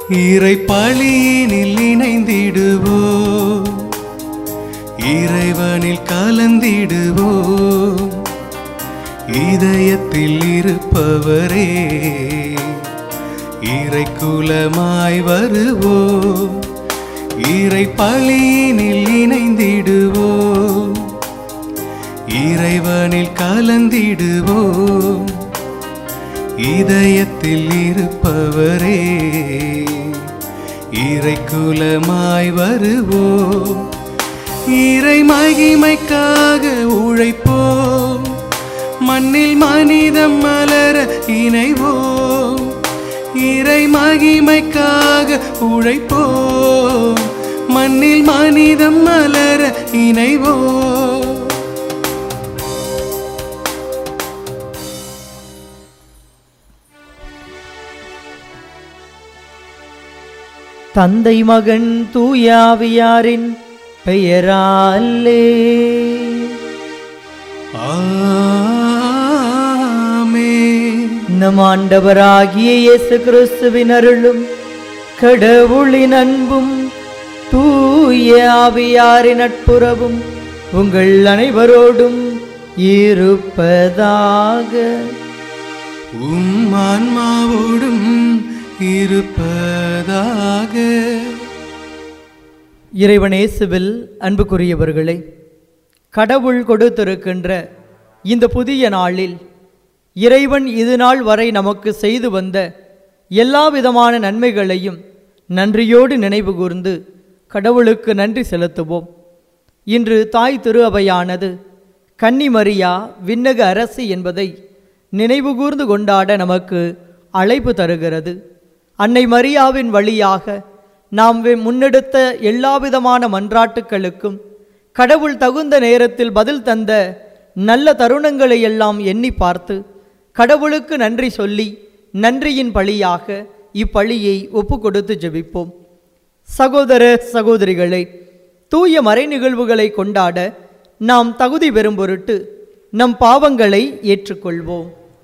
இறை பழியினில் இணைந்திடுவோம், இறைவனில் கலந்திடுவோம். இதயத்தில் இருப்பவரே இறை குலமாய் வருவோம், இறை பழியினில் இணைந்திடுவோம், இறைவனில் கலந்திடுவோம். இதயத்தில் இருப்பவரே இறை குலமாய் வருவோம். இறை மகிமைக்காக உழைப்போம், மண்ணில் மனிதம் மலர இணைவோம். இறை மகிமைக்காக உழைப்போம், மண்ணில் மனிதம் மலர இணைவோம். தந்தை மகன் தூயாவியாரின் பெயராலே ஆமென். நம் ஆண்டவராகிய இயேசு கிறிஸ்துவின் அருளும் கடவுளின் அன்பும் தூய ஆவியாரின் நட்புறவும் உங்கள் அனைவரோடும் இருப்பதாக. ஆன்மாவோடும் இருப்பதாக. இறைவனேசுவில் அன்புக்குரியவர்களே, கடவுள் கொடுத்திருக்கின்ற இந்த புதிய நாளில் இறைவன் இது நாள் வரை நமக்கு செய்து வந்த எல்லா விதமான நன்மைகளையும் நன்றியோடு நினைவு கூர்ந்து கடவுளுக்கு நன்றி செலுத்துவோம். இன்று தாய் திரு அவையானது கன்னி மரியா விண்ணக அரசி என்பதை நினைவு கூர்ந்து கொண்டாட நமக்கு அழைப்பு தருகிறது. அன்னை மரியாவின் வழியாக நாம் முன்னெடுத்த எல்லாவிதமான மன்றாட்டுக்களுக்கும் கடவுள் தகுந்த நேரத்தில் பதில் தந்த நல்ல தருணங்களை எல்லாம் எண்ணி பார்த்து கடவுளுக்கு நன்றி சொல்லி நன்றியின் பழியாக இப்பழியை ஒப்பு கொடுத்து ஜெபிப்போம். சகோதர சகோதரிகளை, தூய மறை நிகழ்வுகளை கொண்டாட நாம் தகுதி பெறும் பொருட்டு நம் பாவங்களை ஏற்றுக்கொள்வோம்.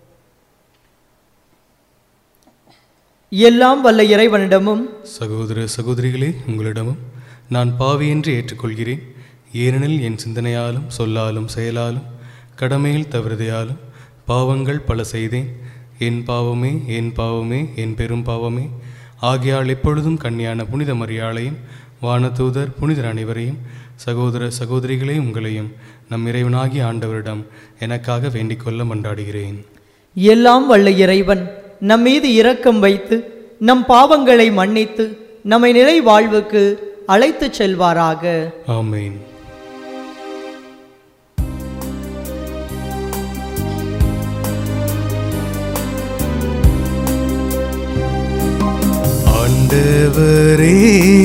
எல்லாம் வல்ல இறைவனிடமும் சகோதர சகோதரிகளே, உங்களிடமும் நான் பாவி என்று ஏற்றுக்கொள்கிறேன். ஏனெனில் என் சிந்தனையாலும் சொல்லாலும் செயலாலும் கடமையில் தவறுதையாலும் பாவங்கள் பல செய்தேன். என் பாவமே என் பாவமே என் பெரும் பாவமே. ஆகையால் எப்பொழுதும் கன்னியான புனித மரியாளையும் வானதூதர் புனிதர் அனைவரையும் சகோதர சகோதரிகளே உங்களையும் நம் இறைவனாகிய ஆண்டவரிடம் எனக்காக வேண்டிக் கொள்ள மன்றாடுகிறேன். எல்லாம் வல்ல இறைவன் நம் மீது இரக்கம் வைத்து நம் பாவங்களை மன்னித்து நம்மை நிலை வாழ்வுக்கு அழைத்துச் செல்வாராக. ஆமென். ஆண்டவரே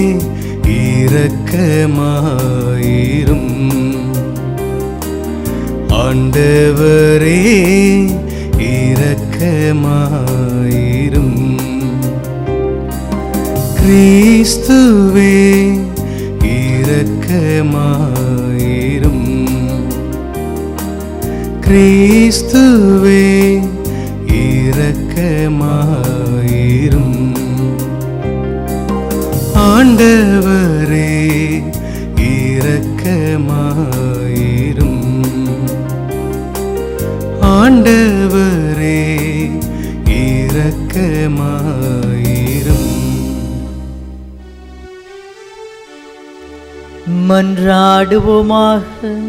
இரக்கமாயிரும், ஆண்டவரே இரக்கமாயிரும். கிறிஸ்துவே இரக்கமாயிரும், கிறிஸ்துவே இரக்கமாயிரும். ஆண்டவரே இரக்கமாயிரும், ஆண்டவரே இரக்கமாயிரும். மன்றாடுவோமாக.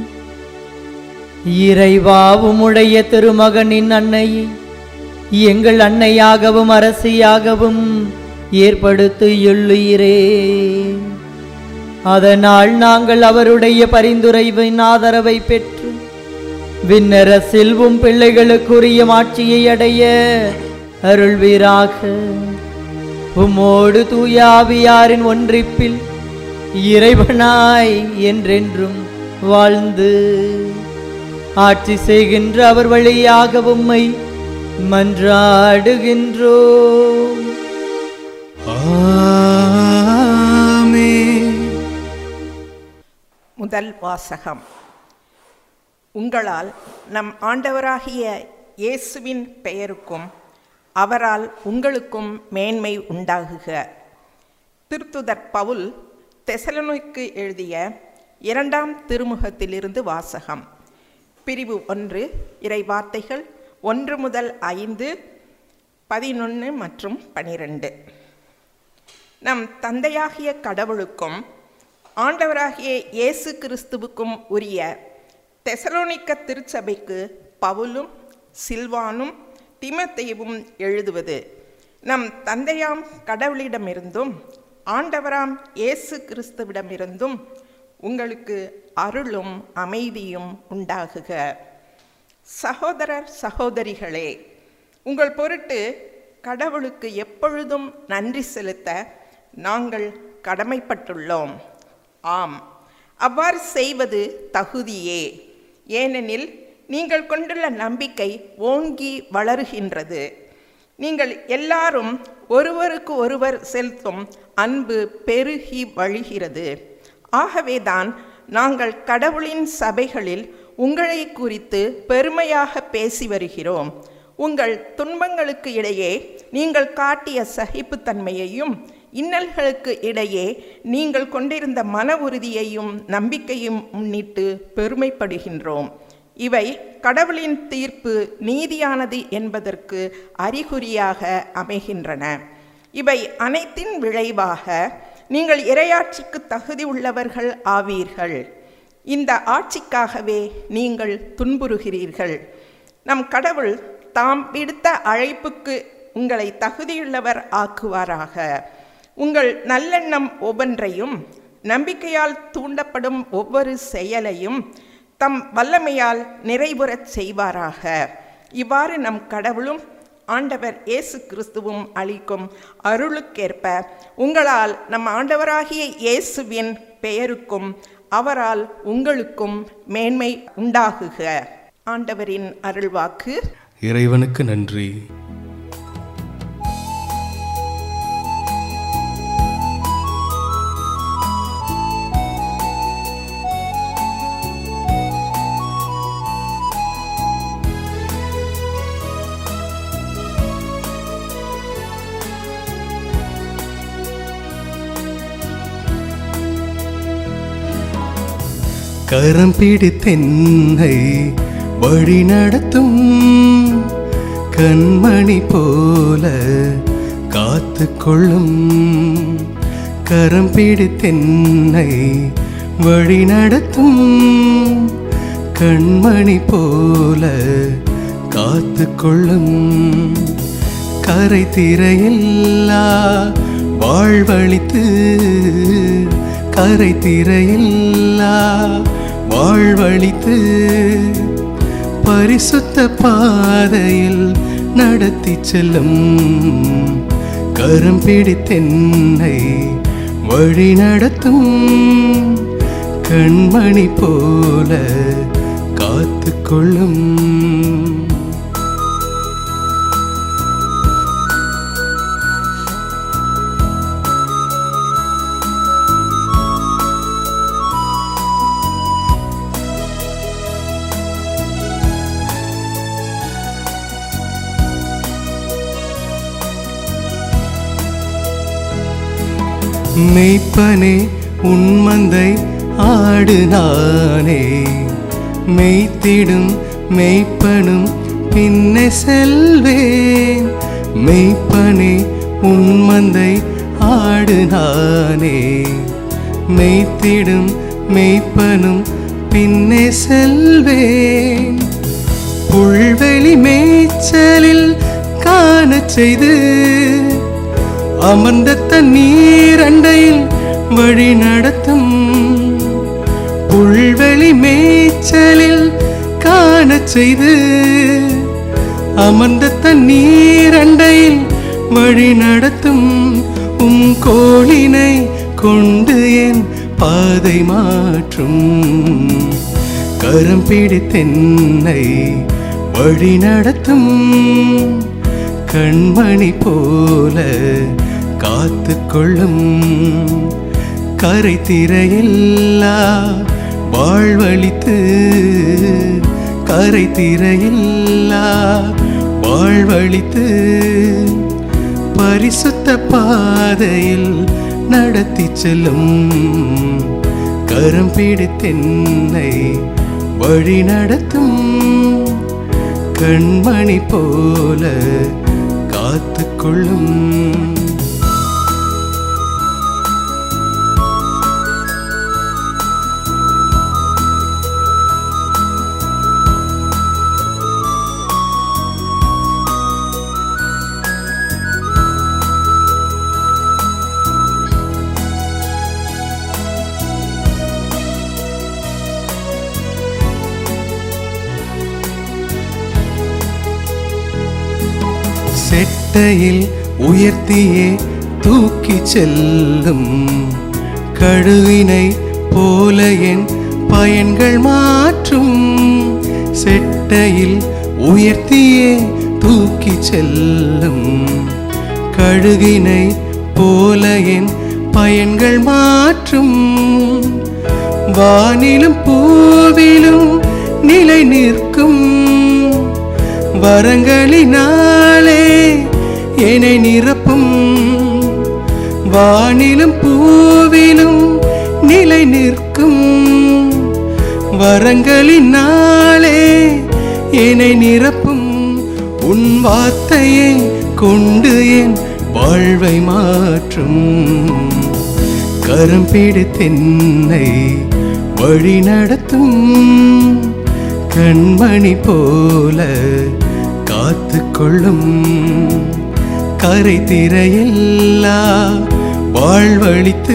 இறைவாவும் உடைய திருமகனின் அன்னையை எங்கள் அன்னையாகவும் அரசியாகவும் ஏற்படுத்தியுள்ளீரே. அதனால் நாங்கள் அவருடைய பரிந்துரைவின் ஆதரவை பெற்று விண்ணர செல்வம் பிள்ளைகளுக்குரிய மாட்சியை அடைய அருள்வீராக. உம்மோடு தூய ஆவியாரின் ஒன்றிப்பில் இறைவனாய் என்றென்றும் வாழ்ந்து ஆட்சி செய்கின்ற அவர் வழியாக உம்மை மன்றாடுகின்றோம். ஆமென். முதல் வாசகம். உங்களால் நம் ஆண்டவராகிய இயேசுவின் பெயருக்கும் அவரால் உங்களுக்கும் மேன்மை உண்டாகுக. திருத்துதர் பவுல் தெசலோனிக்கு எழுதிய 2ஆம் திருமுகத்திலிருந்து வாசகம். பிரிவு 1, இறை வார்த்தைகள் 1 முதல் 5, 11 மற்றும் 12. நம் தந்தையாகிய கடவுளுக்கும் ஆண்டவராகிய இயேசு கிறிஸ்துவுக்கும் உரிய தெசலோனிக்க திருச்சபைக்கு பவுலும் சில்வானும் தீமோத்தேயுவும் எழுதுவது, நம் தந்தையாம் கடவுளிடமிருந்தும் ஆண்டவராம் இயேசு கிறிஸ்துவிடமிருந்தும் உங்களுக்கு அருளும் அமைதியும் உண்டாகுக. சகோதரர் சகோதரிகளே, உங்கள் பொருட்டு கடவுளுக்கு எப்பொழுதும் நன்றி செலுத்த நாங்கள் கடமைப்பட்டுள்ளோம். ஆம், அவ்வாறு செய்வது தகுதியே. ஏனெனில் நீங்கள் கொண்டுள்ள நம்பிக்கை ஓங்கி வளருகின்றது. நீங்கள் எல்லாரும் ஒருவருக்கு ஒருவர் செலுத்தும் அன்பு பெருகி வழிகிறது. ஆகவேதான் நாங்கள் கடவுளின் சபைகளில் உங்களை குறித்து பெருமையாக பேசி வருகிறோம். உங்கள் துன்பங்களுக்கு இடையே நீங்கள் காட்டிய சகிப்புத்தன்மையையும் இன்னல்களுக்கு இடையே நீங்கள் கொண்டிருந்த மன உறுதியையும் நம்பிக்கையும் முன்னிட்டு பெருமைப்படுகின்றோம். இவை கடவுளின் தீர்ப்பு நீதியானது என்பதற்கு அறிகுறியாக அமைகின்றன. இவை அனைத்தின் விளைவாக நீங்கள் இறையாட்சிக்கு தகுதி உள்ளவர்கள் ஆவீர்கள். இந்த ஆட்சிக்காகவே நீங்கள் துன்புறுகிறீர்கள். நம் கடவுள் தாம் விடுத்த அழைப்புக்கு உங்களை தகுதியுள்ளவர் ஆக்குவாராக. உங்கள் நல்லெண்ணம் ஒவ்வொன்றையும் நம்பிக்கையால் தூண்டப்படும் ஒவ்வொரு செயலையும் தம் வல்லமையால் நிறைவுறச் செய்வாராக. இவ்வாறு நம் கடவுளும் ஆண்டவர் இயேசு கிறிஸ்துவும் அளிக்கும் அருளுக்கேற்ப உங்களால் நம் ஆண்டவராகிய இயேசுவின் பெயருக்கும் அவரால் உங்களுக்கும் மேன்மை உண்டாகுக. ஆண்டவரின் அருள்வாக்கு. இறைவனுக்கு நன்றி. கரம் பிடித்தென்னை வழி நடத்தும் கண்மணி போல காத்து கொள்ளும். கரம் பிடித்தென்னை வழி நடத்தும் கண்மணி போல காத்து கொள்ளும். கரை திரையில்லா வாழ்வழித்து கரை திரையில்லா வாழ்வழித்து பரிசுத்த பாதையில் நடத்தி செல்லும். கரம் பிடித்தென்னை வழி நடத்தும் கண்மணி போல காத்து கொள்ளும். மெய்ப்பனே உன்மந்தை ஆடு நானே, மெய்த்திடும் மெய்ப்பனும் பின்னே செல்வேன். மெய்ப்பனே உன்மந்தை ஆடு நானே, மெய்த்திடும் மெய்ப்பனும் பின்னே செல்வேன். புல்வெளி மேய்ச்சலில் காணச் செய்து அமர்ந்த தண்ணீர் அண்டையில் வழி நடத்தும். புல்வெளி மேய்ச்சலில் காணச் செய்து அமர்ந்த தண்ணீர் அண்டையில் வழி நடத்தும். கோளினை கொண்டு என் பாதை மாற்றும். கரம் பிடித்தென்னை வழி நடத்தும் கண்மணி போல காத்து கொள்ளும். கரை திரையில்லா வாழ்வழித்து கரை திரையில்லா வாழ்வழித்து பரிசுத்த பாதையில் நடத்தி செல்லும். கரம் பிடித்தென்னை வழி நடத்தும். கண்மணி போல காத்து கொள்ளும். செட்டையில் உயர்த்தியே தூக்கி செல்லும். கழுவினை போல என் பயன்கள் மாற்றும். செட்டையில் உயர்த்தியே தூக்கி செல்லும். கழுகினை போல என் பயன்கள் மாற்றும். வானிலும் பூவிலும் நிலை நிற்கும். வரங்களினாலே என்னை நிரப்பும். வானிலும் பூவிலும் நிலை நிற்கும். வரங்களினாலே என்னை நிரப்பும். உன் வார்த்தையை கொண்டு என் வாழ்வை மாற்றும். கரம் பிடித்தென்னை வழி நடத்தும். கண்மணி போல காத்து கொள்ளும். கரை திரையில்லா வாழ்வழித்து.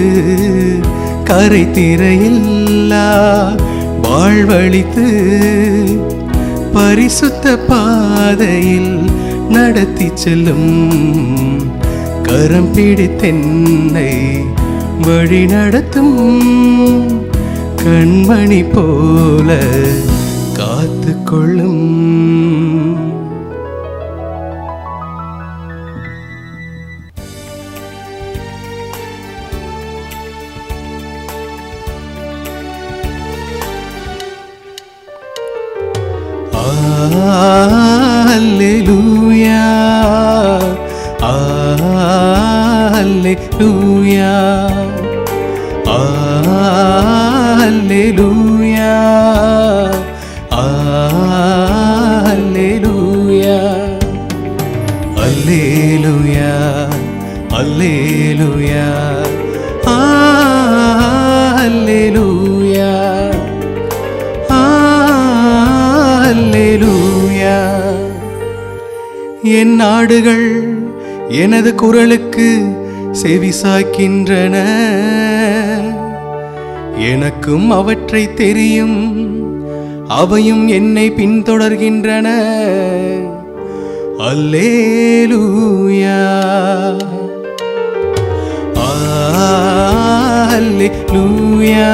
கரை திரையில்லா வாழ்வழித்து. பரிசுத்த பாதையில் நடத்தி செல்லும். கரம் பிடித்தென்னை வழி நடத்தும். கண்மணி போல காத்து கொள்ளும். அல்லேலூயா, அல்லேலூயா, அல்லேலூயா, அல்லேலூயா, அல்லேலூயா, அல்லேலூயா, அல்லேலூயா, அல்லேலூயா. என் நாடுகள் எனது குரலுக்கு செவிசாய்க்கின்றன. எனக்கும் அவற்றை தெரியும். அவையும் என்னை பின்தொடர்கின்றன. அல்லேலூயா, அல்லேலூயா,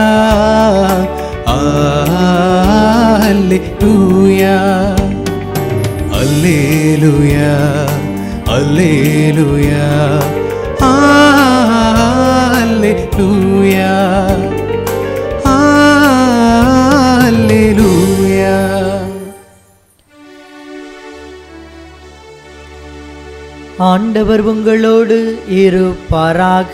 அல்லேலூயா, அல்லேலூயா, அல்லேலூயா, அல்லேலூயா, அல்லேலூயா. ஆண்டவர் உங்களோடு இருப்பாராக.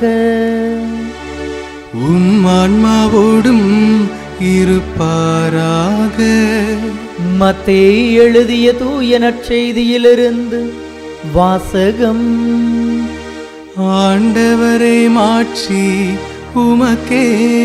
உம் ஆன்மாவோடும் இருப்பாராக. மத்தேயு எழுதிய தூய நற்செய்தியிலிருந்து வாசகம். ஆண்டவரே மாட்சி உமக்கே.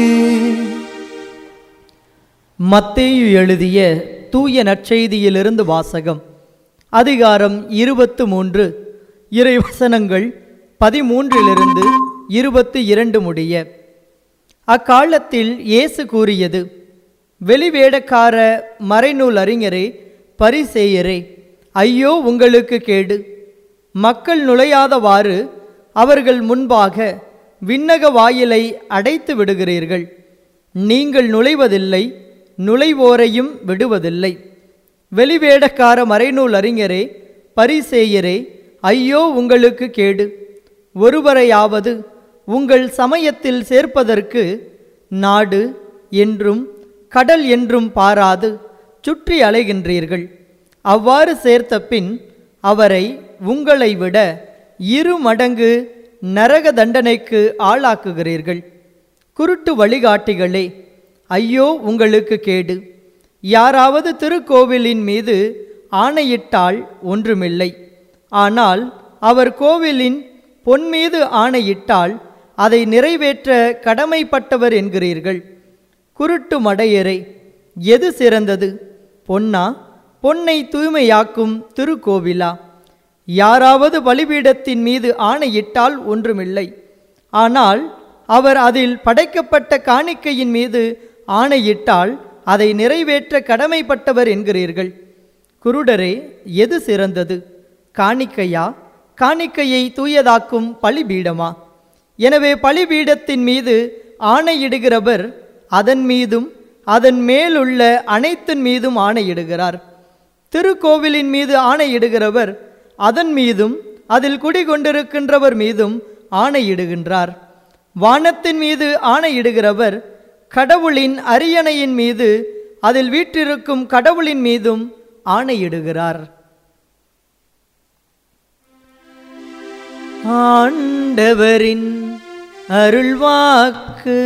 மத்தேயு எழுதிய தூய நற்செய்தியிலிருந்து வாசகம். அதிகாரம் 23, இறைவசனங்கள் 13 22 முடிய. அக்காலத்தில் இயேசு கூறியது: வெளிவேடக்கார மறைநூல் அறிஞரே, பரிசேயரே, ஐயோ உங்களுக்கு கேடு! மக்கள் நுழையாதவாறு அவர்கள் முன்பாக விண்ணக வாயிலை அடைத்து விடுகிறீர்கள். நீங்கள் நுழைவதில்லை, நுழைவோரையும் விடுவதில்லை. வெளிவேடக்கார மறைநூல் அறிஞரே, பரிசேயரே, ஐயோ உங்களுக்கு கேடு! ஒருவரையாவது உங்கள் சமயத்தில் சேர்ப்பதற்கு நாடு என்றும் கடல் என்றும் பாராது சுற்றி அலைகின்றீர்கள். அவ்வாறு சேர்த்த பின் அவரை உங்களை விட 2 மடங்கு நரக தண்டனைக்கு ஆளாக்குகிறீர்கள். குருட்டு வழிகாட்டிகளே, ஐயோ உங்களுக்கு கேடு! யாராவது திருக்கோவிலின் மீது ஆணையிட்டால் ஒன்றுமில்லை. ஆனால் அவர் கோவிலின் பொன் மீது ஆணையிட்டால் அதை நிறைவேற்ற கடமைப்பட்டவர் என்கிறீர்கள். குருட்டு மடையரே, எது சிறந்தது? பொன்னா, பொன்னை தூய்மையாக்கும் திருக்கோவிலா? யாராவது பலிபீடத்தின் மீது ஆணையிட்டால் ஒன்றுமில்லை. ஆனால் அவர் அதில் படைக்கப்பட்ட காணிக்கையின் மீது ஆணையிட்டால் அதை நிறைவேற்ற கடமைப்பட்டவர் என்கிறீர்கள். குருடரே, எது சிறந்தது? காணிக்கையா, காணிக்கையை தூயதாக்கும் பலிபீடமா? எனவே பலிபீடத்தின் மீது ஆணையிடுகிறவர் அதன் மீதும் அதன் மேலுள்ள அனைத்தின் மீதும் ஆணையிடுகிறார். திருக்கோவிலின் மீது ஆணையிடுகிறவர் அதன் மீதும் அதில் குடிகொண்டிருக்கின்றவர் மீதும் ஆணையிடுகின்றார். வானத்தின் மீது ஆணையிடுகிறவர் கடவுளின் அரியணையின் மீது அதில் வீற்றிருக்கும் கடவுளின் மீதும் ஆணையிடுகிறார். ஆண்டவரின் அருள்வாக்கு.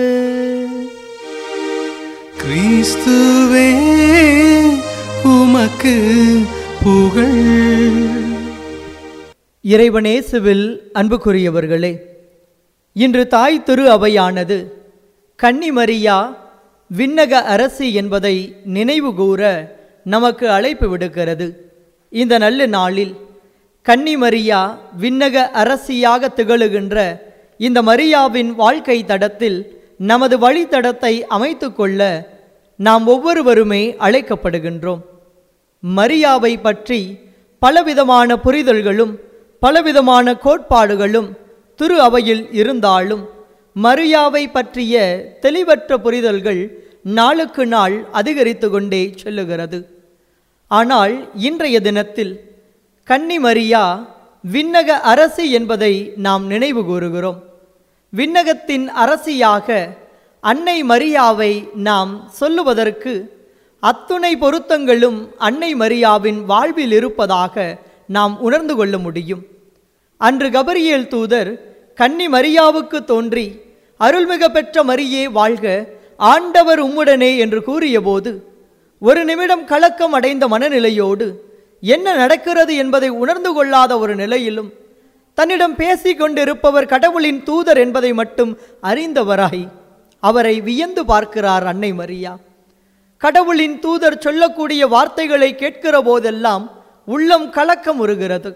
கிறிஸ்துவே உமக்கு புகழ். இறைவனேசுவில் அன்புக்குரியவர்களே, இன்று தாய் திரு அவையானது கன்னிமரியா விண்ணக அரசி என்பதை நினைவு கூற நமக்கு அழைப்பு விடுக்கிறது. இந்த நல்ல நாளில் கன்னிமரியா விண்ணக அரசியாக திகழுகின்ற இந்த மரியாவின் வாழ்க்கை தடத்தில் நமது வழித்தடத்தை அமைத்து கொள்ள நாம் ஒவ்வொருவருமே அழைக்கப்படுகின்றோம். மரியாவை பற்றி பலவிதமான புரிதல்களும் பலவிதமான கோட்பாடுகளும் திரு அவையில் இருந்தாலும் மரியாவை பற்றிய தெளிவற்ற புரிதல்கள் நாளுக்கு நாள் அதிகரித்து கொண்டே செல்லுகிறது. ஆனால் இன்றைய தினத்தில் கன்னிமரியா விண்ணக அரசி என்பதை நாம் நினைவு கூறுகிறோம். விண்ணகத்தின் அரசியாக அன்னை மரியாவை நாம் சொல்லுவதற்கு அத்துணை பொருத்தங்களும் அன்னை மரியாவின் வாழ்வில் இருப்பதாக நாம் உணர்ந்து கொள்ள முடியும். அன்று கபிரியேல் தூதர் கன்னி மரியாவுக்கு தோன்றி அருள்மிக பெற்ற மரியே வாழ்க, ஆண்டவர் உம்முடனே என்று கூறியபோது ஒரு நிமிடம் கலக்கம் அடைந்த மனநிலையோடு என்ன நடக்கிறது என்பதை உணர்ந்து கொள்ளாத ஒரு நிலையிலும் தன்னிடம் பேசி கொண்டிருப்பவர் கடவுளின் தூதர் என்பதை மட்டும் அறிந்தவராய் அவரை வியந்து பார்க்கிறார் அன்னை மரியா. கடவுளின் தூதர் சொல்லக்கூடிய வார்த்தைகளை கேட்கிற போதெல்லாம் உள்ளம் கலக்கம் உறுகிறது.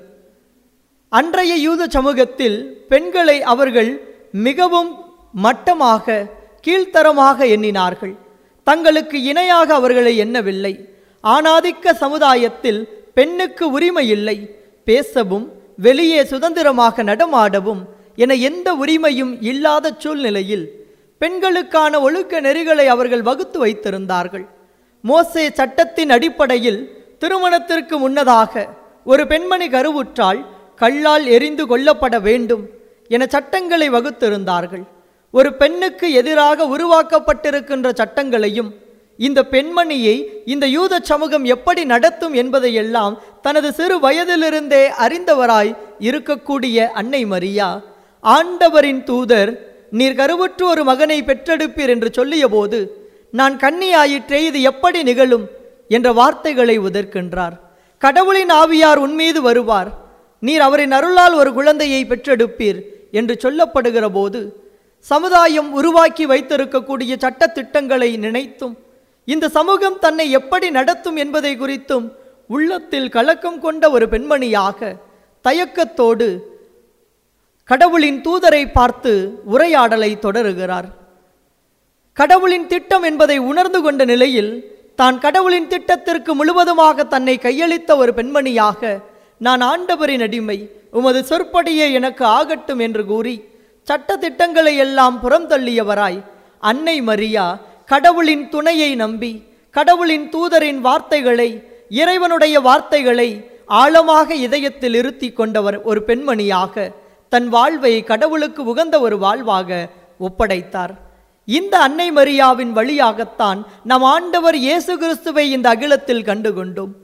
அன்றைய யூத சமூகத்தில் பெண்களை அவர்கள் மிகவும் மட்டமாக கீழ்த்தரமாக எண்ணினார்கள். தங்களுக்கு இணையாக அவர்களை எண்ணவில்லை. ஆணாதிக்க சமுதாயத்தில் பெண்ணுக்கு உரிமை இல்லை. பேசவும் வெளியே சுதந்திரமாக நடமாடவும் என எந்த உரிமையும் இல்லாத சூழ்நிலையில் பெண்களுக்கான ஒழுக்க நெறிகளை அவர்கள் வகுத்து வைத்திருந்தார்கள். மோசே சட்டத்தின் அடிப்படையில் திருமணத்திற்கு முன்னதாக ஒரு பெண்மணி கருவுற்றால் கல்லால் எரிந்து கொல்லப்பட வேண்டும் என சட்டங்களை வகுத்திருந்தார்கள். ஒரு பெண்ணுக்கு எதிராக உருவாக்கப்பட்டிருக்கின்ற சட்டங்களையும் இந்த பெண்மணியை இந்த யூத சமூகம் எப்படி நடத்தும் என்பதையெல்லாம் தனது சிறு வயதிலிருந்தே அறிந்தவராய் இருக்கக்கூடிய அன்னை மரியா, ஆண்டவரின் தூதர் நீர் கருவுற்று ஒரு மகனை பெற்றெடுப்பீர் என்று சொல்லிய போது நான் கன்னியாயிற்றே, இது எப்படி நிகழும் என்ற வார்த்தைகளை உதிர்க்கின்றார். கடவுளின் ஆவியார் உன்மீது வருவார், நீர் அவரின் அருளால் ஒரு குழந்தையை பெற்றெடுப்பீர் என்று சொல்லப்படுகிற போது சமுதாயம் உருவாக்கி வைத்திருக்கக்கூடிய சட்ட திட்டங்களை நினைத்தும் இந்த சமூகம் தன்னை எப்படி நடத்தும் என்பதை குறித்தும் உள்ளத்தில் கலக்கம் கொண்ட ஒரு பெண்மணியாக தயக்கத்தோடு கடவுளின் தூதரை பார்த்து உரையாடலை தொடருகிறார். கடவுளின் திட்டம் என்பதை உணர்ந்து கொண்ட நிலையில் தான் கடவுளின் திட்டத்திற்கு முழுவதுமாக தன்னை கையளித்த ஒரு பெண்மணியாக, நான் ஆண்டவரின் அடிமை, உமது சொற்படியே எனக்கு ஆகட்டும் என்று கூறி சட்ட திட்டங்களை எல்லாம் புறந்தள்ளியவராய் அன்னை மரியா கடவுளின் துணையை நம்பி கடவுளின் தூதரின் வார்த்தைகளை, இறைவனுடைய வார்த்தைகளை ஆழமாக இதயத்தில் இருத்தி கொண்டவர் ஒரு பெண்மணியாக தன் வாழ்வை கடவுளுக்கு உகந்த ஒரு வாழ்வாக ஒப்படைத்தார். இந்த அன்னை மரியாவின் வழியாகத்தான் நம் ஆண்டவர் இயேசு கிறிஸ்துவை இந்த அகிலத்தில் கண்டுகொண்டோம்.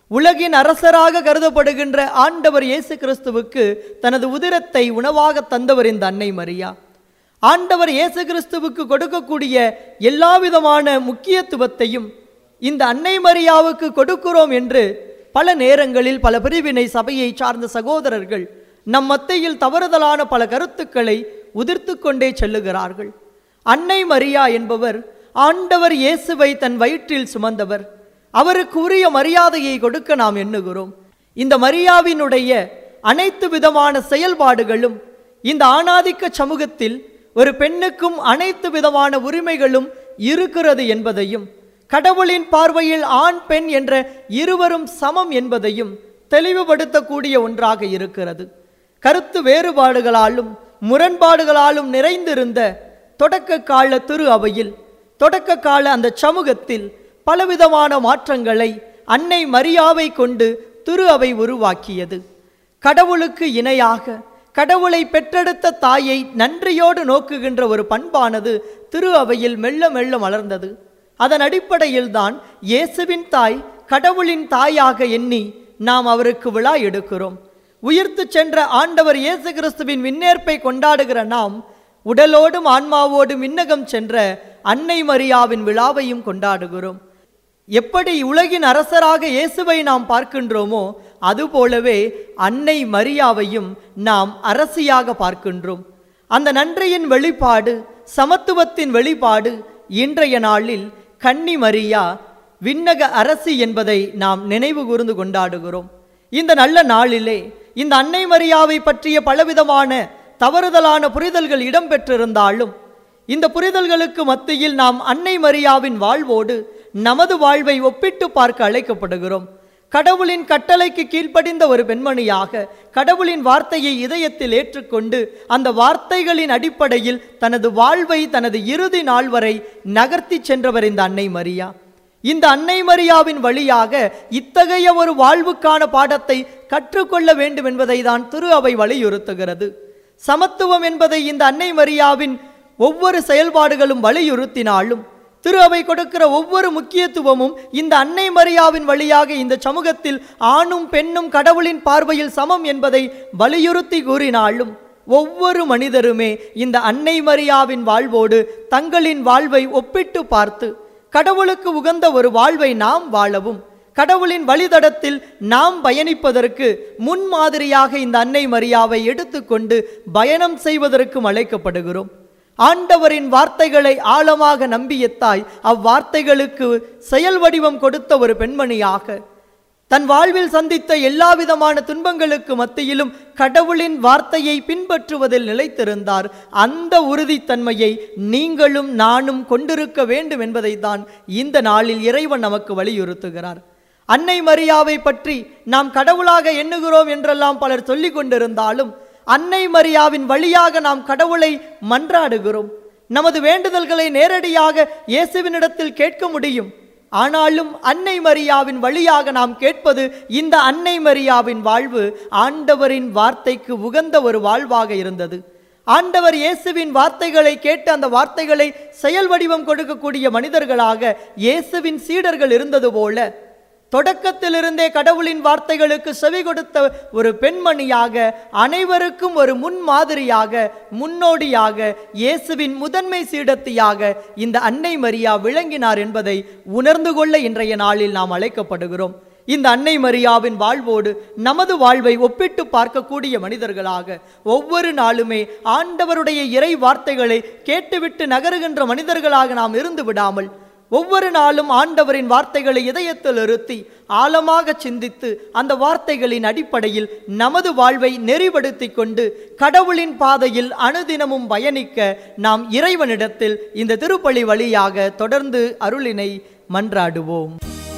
உலகின் அரசராக கருதப்படுகின்ற ஆண்டவர் இயேசு கிறிஸ்துவுக்கு தனது உதிரத்தை உணவாக தந்தவர் இந்த அன்னை மரியா. ஆண்டவர் இயேசு கிறிஸ்துவுக்கு கொடுக்கக்கூடிய எல்லா விதமான முக்கியத்துவத்தையும் இந்த அன்னை மரியாவுக்கு கொடுக்கிறோம் என்று பல நேரங்களில் பல பிரிவினை சபையை சார்ந்த சகோதரர்கள் நம் மத்தியில் தவறுதலான பல கருத்துக்களை உதிர்த்து கொண்டே செல்லுகிறார்கள். அன்னை மரியா என்பவர் ஆண்டவர் இயேசுவை தன் வயிற்றில் சுமந்தவர். அவருக்கு உரிய மரியாதையை கொடுக்க நாம் எண்ணுகிறோம். இந்த மரியாவினுடைய அனைத்து விதமான செயல்பாடுகளும் இந்த ஆணாதிக்க சமூகத்தில் ஒரு பெண்ணுக்கும் அனைத்து விதமான உரிமைகளும் இருக்கிறது என்பதையும், கடவுளின் பார்வையில் ஆண் பெண் என்ற இருவரும் சமம் என்பதையும் தெளிவுபடுத்தக்கூடிய ஒன்றாக இருக்கிறது. கருத்து வேறுபாடுகளாலும் முரண்பாடுகளாலும் நிறைந்திருந்த தொடக்க கால திரு அவையில், தொடக்க கால அந்த சமூகத்தில் பலவிதமான மாற்றங்களை அன்னை மரியாவை கொண்டு திரு அவை உருவாக்கியது. கடவுளுக்கு இணையாக கடவுளை பெற்றெடுத்த தாயை நன்றியோடு நோக்குகின்ற ஒரு பண்பானது திரு அவையில் மெல்ல மெல்ல மலர்ந்தது. அதன் அடிப்படையில் தான் இயேசுவின் தாய் கடவுளின் தாயாக எண்ணி நாம் அவருக்கு விழா எடுக்கிறோம். உயிர்த்து சென்ற ஆண்டவர் இயேசு கிறிஸ்துவின் விண்ணேற்பை கொண்டாடுகிற நாம் உடலோடும் ஆன்மாவோடும் விண்ணகம் சென்ற அன்னை மரியாவின் விழாவையும் கொண்டாடுகிறோம். எப்படி உலகின் அரசராக இயேசுவை நாம் பார்க்கின்றோமோ அதுபோலவே அன்னை மரியாவையும் நாம் அரசியாக பார்க்கின்றோம். அந்த நன்றியின் வெளிப்பாடு, சமத்துவத்தின் வெளிப்பாடு இன்றைய நாளில் கன்னி மரியா விண்ணக அரசி என்பதை நாம் நினைவு கூர்ந்து கொண்டாடுகிறோம். இந்த நல்ல நாளிலே இந்த அன்னை மரியாவை பற்றிய பலவிதமான தவறுதலான புரிதல்கள் இடம்பெற்றிருந்தாலும், இந்த புரிதல்களுக்கு மத்தியில் நாம் அன்னை மரியாவின் வாழ்வோடு நமது வாழ்வை ஒப்பிட்டு பார்க்க அழைக்கப்படுகிறோம். கடவுளின் கட்டளைக்கு கீழ்ப்படிந்த ஒரு பெண்மணியாக கடவுளின் வார்த்தையை இதயத்தில் ஏற்றுக்கொண்டு அந்த வார்த்தைகளின் அடிப்படையில் தனது வாழ்வை தனது இறுதி நாள் வரை நகர்த்தி சென்றவர் இந்த அன்னை மரியா. இந்த அன்னை மரியாவின் வழியாக இத்தகைய ஒரு வாழ்வுக்கான பாடத்தை கற்றுக்கொள்ள வேண்டும் என்பதை தான் திரு அவை வலியுறுத்துகிறது. சமத்துவம் என்பதை இந்த அன்னை மரியாவின் ஒவ்வொரு செயல்பாடுகளும் வலியுறுத்தினாலும், திரு அவை கொடுக்கிற ஒவ்வொரு முக்கியத்துவமும் இந்த அன்னை மரியாவின் வழியாக இந்த சமூகத்தில் ஆணும் பெண்ணும் கடவுளின் பார்வையில் சமம் என்பதை வலியுறுத்தி கூறினாலும், ஒவ்வொரு மனிதருமே இந்த அன்னை மரியாவின் வாழ்வோடு தங்களின் வாழ்வை ஒப்பிட்டு பார்த்து கடவுளுக்கு உகந்த ஒரு வாழ்வை நாம் வாழவும், கடவுளின் வழித்தடத்தில் நாம் பயணிப்பதற்கு முன்மாதிரியாக இந்த அன்னை மரியாவை எடுத்துக்கொண்டு பயணம் செய்வதற்கும் அழைக்கப்படுகிறோம். ஆண்டவரின் வார்த்தைகளை ஆழமாக நம்பிய தாய் அவ்வார்த்தைகளுக்கு செயல் வடிவம் கொடுத்த ஒரு பெண்மணியாக தன் வாழ்வில் சந்தித்த எல்லா விதமான துன்பங்களுக்கு மத்தியிலும் கடவுளின் வார்த்தையை பின்பற்றுவதில் நிலைத்திருந்தார். அந்த உறுதித்தன்மையை நீங்களும் நானும் கொண்டிருக்க வேண்டும் என்பதை தான் இந்த நாளில் இறைவன் நமக்கு வலியுறுத்துகிறார். அன்னை மரியாவை பற்றி நாம் கடவுளாக எண்ணுகிறோம் என்றெல்லாம் பலர் சொல்லிக் கொண்டிருந்தாலும், அன்னை மரியாவின் வழியாக நாம் கடவுளை மன்றாடுகிறோம். நமது வேண்டுதல்களை நேரடியாக இயேசுவினிடத்தில் கேட்க முடியும். ஆனாலும் அன்னை மரியாவின் வழியாக நாம் கேட்பது இந்த அன்னை மரியாவின் வாழ்வு ஆண்டவரின் வார்த்தைக்கு உகந்த ஒரு வாழ்வாக இருந்தது. ஆண்டவர் இயேசுவின் வார்த்தைகளை கேட்டு அந்த வார்த்தைகளை செயல் வடிவம் கொடுக்கக்கூடிய மனிதர்களாக இயேசுவின் சீடர்கள் இருந்தது போல, தொடக்கத்திலிருந்தே கடவுளின் வார்த்தைகளுக்கு செவி கொடுத்த ஒரு பெண்மணியாக, அனைவருக்கும் ஒரு முன்மாதிரியாக, முன்னோடியாக, இயேசுவின் முதன்மை சீடத்தியாக இந்த அன்னை மரியா விளங்கினார் என்பதை உணர்ந்து கொள்ள இன்றைய நாளில் நாம் அழைக்கப்படுகிறோம். இந்த அன்னை மரியாவின் வாழ்வோடு நமது வாழ்வை ஒப்பிட்டு பார்க்கக்கூடிய மனிதர்களாக ஒவ்வொரு நாளுமே ஆண்டவருடைய இறை வார்த்தைகளை கேட்டுவிட்டு நகருகின்ற மனிதர்களாக நாம் இருந்து விடாமல், ஒவ்வொரு நாளும் ஆண்டவரின் வார்த்தைகளை இதயத்தில் இருத்தி ஆழமாக சிந்தித்து அந்த வார்த்தைகளின் அடிப்படையில் நமது வாழ்வை நெறிப்படுத்தி கொண்டு கடவுளின் பாதையில் அனுதினமும் பயணிக்க நாம் இறைவனிடத்தில் இந்த திருப்பலி வழியாக தொடர்ந்து அருளினை மன்றாடுவோம்.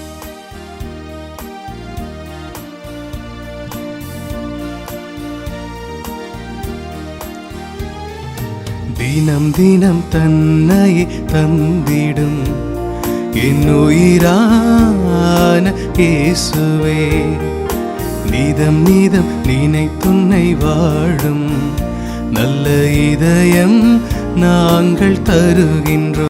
தினம் தினம் தன்னை தந்திடும் என் உயிரான இயேசுவே, நிதம் நிதம் நினைத்துன்னை வாழும் நல்ல இதயம் நாங்கள் தருகின்றோம்.